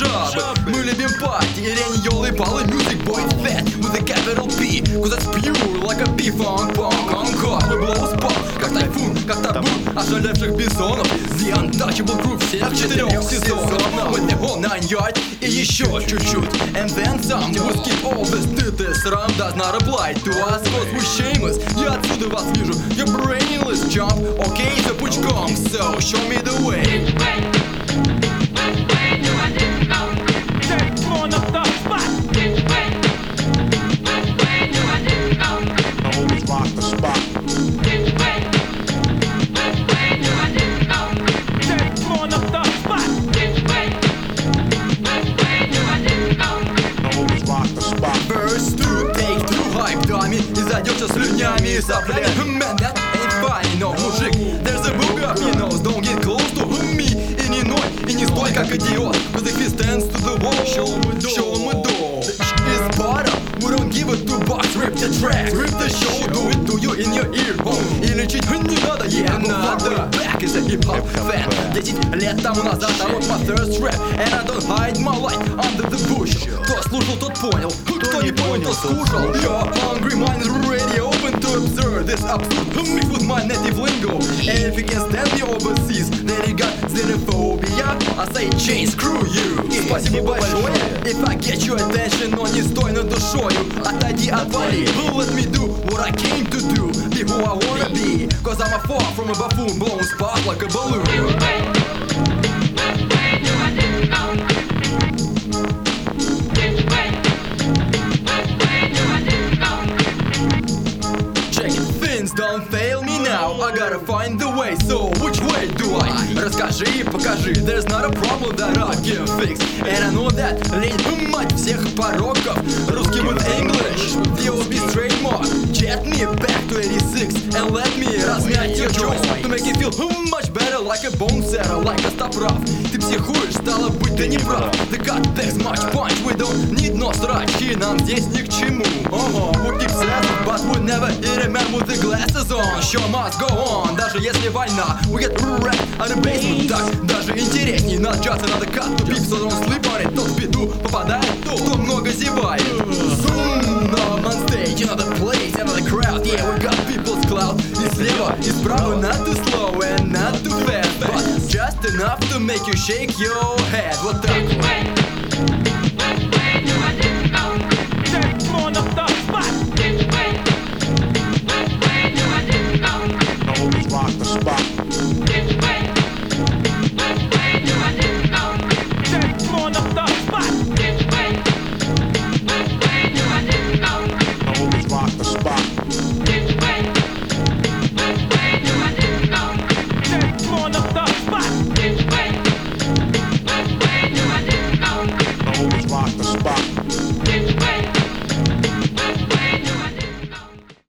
жабы. Мы любим парти, Ирene, Йолы, Палы, music boy fat with a capital P, cause it's pure like a B-funk punk on God. Мы blow spot, как тайфун, как табу ошалевших бизонов. The untouchable group всех 4 сезонов. With the whole 9 yard и еще чуть-чуть. And then some, we skip all this, this ram does not apply to us, cause we're shameless. Я отсюда вас вижу, you're brainless, jump, okay, за пучком. So, show me the way. Verse 2, take 2, hype dummy. И зайдешь слюнями и соплями. Man, that ain't funny, no, мужик. There's a book up, you know, don't get close to me. И не ной, и не стой, как идиот. Cause if he stands to the wall, show him a door. It's bottom, we don't give a $2. Rip the track, rip the show, do it to you in your ear hole. И лечить не надо, yeah, надо. Back is a hip-hop fan. 10 лет тому назад, I wrote my thirst rap. And I don't hide my light under the bush. Кто слушал, тот понял. Кто не понял, тот скушал. Your hungry mind is already open to observe this absurd mix with my native lingo. And if you can stand me overseas, then you got xenophobia. I say chain, screw you. Спасибо большое. If I get your attention, но не стой над душою. Отойди, отвали. Let me do what I came to do. Be who I wanna be. Cause I'm a far from a buffoon, blowing spark like a balloon. Don't fail me now, I gotta find the way. So which way do I? Расскажи и покажи. There's not a problem that I can fix. And I know that лень мать всех пороков. Русский with English, the OB trademark. Jet me back to 86 and let me размять your jaw to make it feel much better, like a bone setter, like a stop rough. Ты психуешь, стало быть, ты не прав. The got this much punch, we don't need no срачи. Нам здесь ни к чему. We keep sad, but we never hit a man with the glasses on. Show must go on, даже если война. We get wrecked on the basement. Так даже интересней. Not just another cut to beef, so don't sleep on it. Тот в беду попадает, кто много зевает. Zoom, now I'm on stage, another place, another crowd. Yeah, we got people's cloud. И слева, и справа, not too slow and not too fast, but just enough to make you shake your head. Вот так вот.